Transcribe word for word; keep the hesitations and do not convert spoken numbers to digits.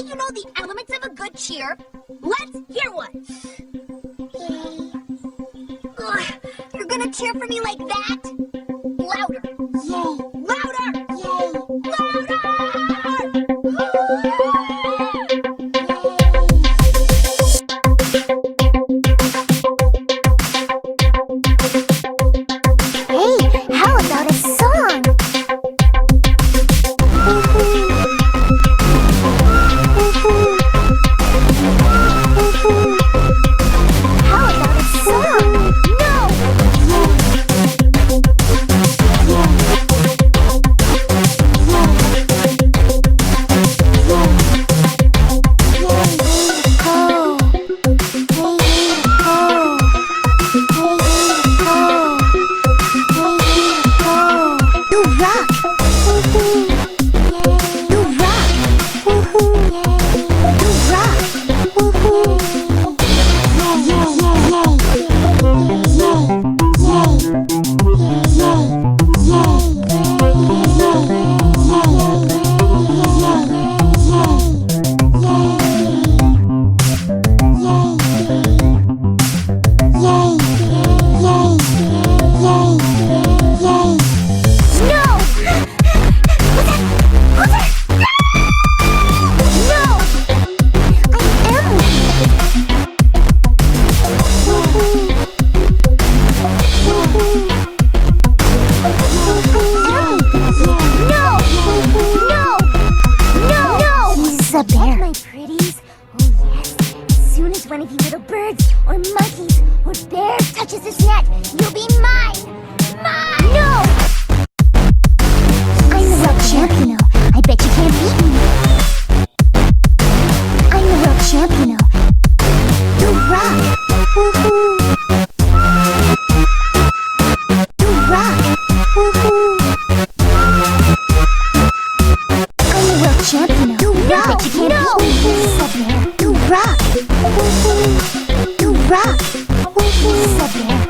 you know the elements of a good cheer? Let's hear one. Ugh, you're gonna cheer for me like that? Louder. Yay. Louder. Yay. Louder! Hey, how about a song? How about a song? No! A bear. My pretties. Oh yes. As soon as one of you little birds or monkeys or bears touches this net, you'll be mine. Mine. No. I'm the world champion. Oh. I bet you can't beat me. I'm the world champion. Oh. You rock. Woohoo. You rock. Woohoo. I'm the world champion. Oh. You rock. Bet you can't no. beat me. You rock. Woohoo. You rock. Woohoo.